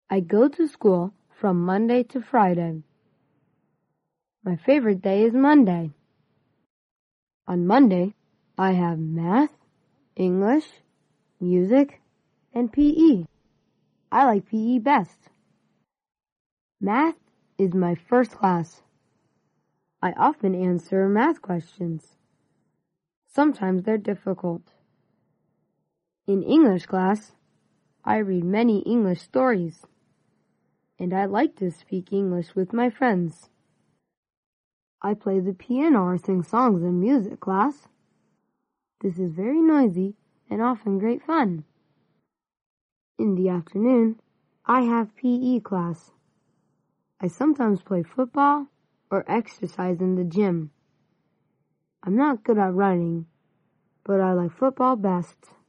I go to school from Monday to Friday. My favorite day is Monday. On Monday, I have math, English, music, and PE. I like PE best. Math is my first class. I often answer math questions. Sometimes they're difficult. In English class, I read many English stories, and I like to speak English with my friends. I play the piano or sing songs in music class. This is very noisy and often great fun. In the afternoon, I have PE class. I sometimes play football or exercise in the gym. I'm not good at running, but I like football best.